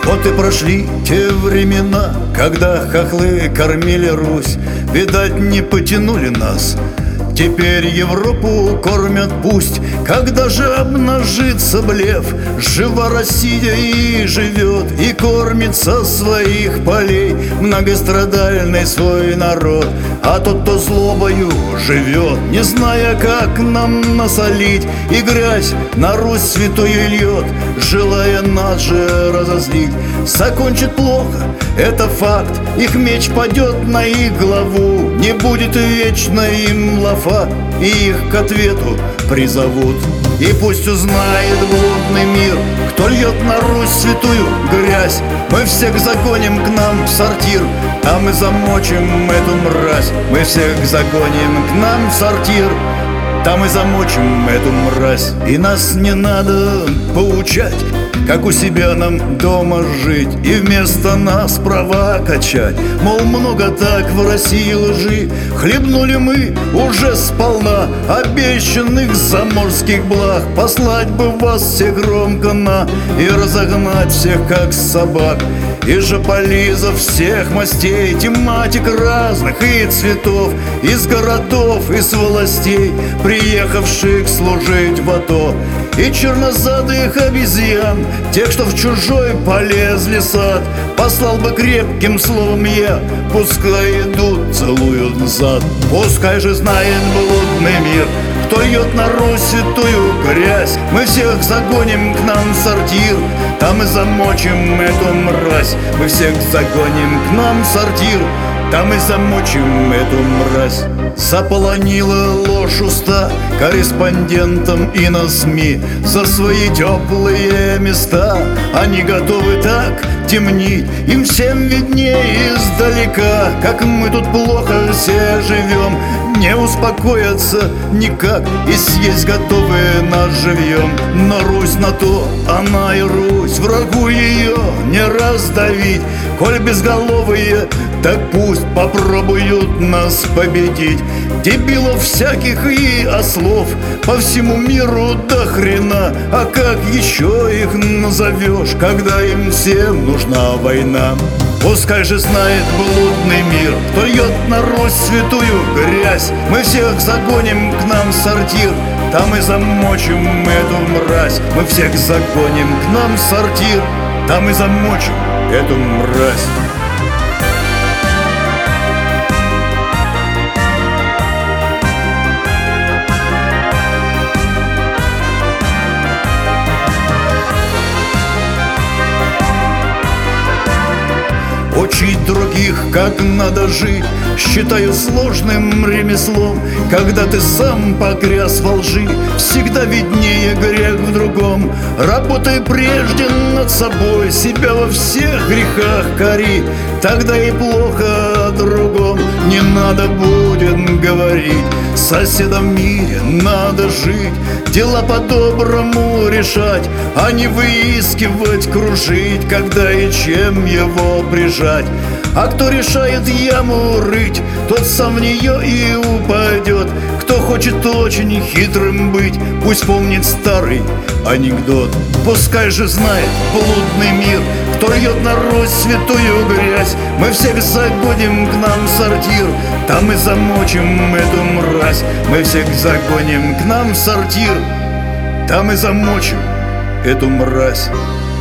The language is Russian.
Вот и прошли те времена, когда хохлы кормили Русь. Видать, не потянули нас. Теперь Европу кормят пусть. Когда же обнажится блеф, жива Россия и живет, и кормит со своих полей многострадальный свой народ. А тот, кто злобою живет, не зная, как нам насолить, и грязь на Русь святую льет, желая нас же разозлить. Закончит плохо, это факт, их меч падет на их главу. Не будет вечно им лафа, и их к ответу призовут. И пусть узнает блудный мир, кто льет на Русь святую грязь. Мы всех загоним к нам в сортир, там и замочим эту мразь. Мы всех загоним к нам в сортир, там и замочим эту мразь. И нас не надо поучать, как у себя нам дома жить, и вместо нас права качать. Мол, много так в России лжи, хлебнули мы уже сполна обещанных заморских благ. Послать бы вас всех громко на и разогнать всех как собак. И жополизов всех мастей, тематик разных и цветов, из городов, из властей, приехавших служить в АТО. И чернозадых обезьян, тех, что в чужой полезли сад, послал бы крепким словом я, пускай идут, целуют зад. Пускай же знает блудный мир, кто льет на Русь святую грязь. Мы всех загоним к нам в сортир, там и замочим эту мразь. Мы всех загоним к нам в сортир, там и замочим эту мразь. Заполонила ложь уста корреспондентам и на СМИ за свои теплые места. Они готовы так темнить, им всем виднее издалека, как мы тут плохо все живем. Не успокоятся никак и съесть готовы нас живьем. Но Русь на то, она и Русь, врагу ее не раздавить. Коль безголовые, так пусть попробуют нас победить. Дебилов всяких и ослов по всему миру до хрена. А как еще их назовешь, когда им всем нужна война? Пускай же знает блудный мир, кто льет на Русь святую грязь. Мы всех загоним к нам в сортир, там и замочим эту мразь. Мы всех загоним к нам в сортир, там и замочим эту мразь. Учить других, как надо жить, считаю сложным ремеслом. Когда ты сам погряз во лжи, всегда виднее грех в другом. Работай прежде над собой, себя во всех грехах кори, тогда и плохо о другом не надо будет говорить. Соседом в мире надо жить, дела по-доброму решать, а не выискивать, кружить, когда и чем его прижать. А кто решает яму рыть, тот сам в нее и упадет. Кто хочет очень хитрым быть, пусть помнит старый анекдот. Пускай же знает блудный мир, кто льет на Русь святую грязь. Мы всех загоним к нам в сортир, там и замочим эту мразь. Мы всех загоним к нам в сортир, там и замочим эту мразь.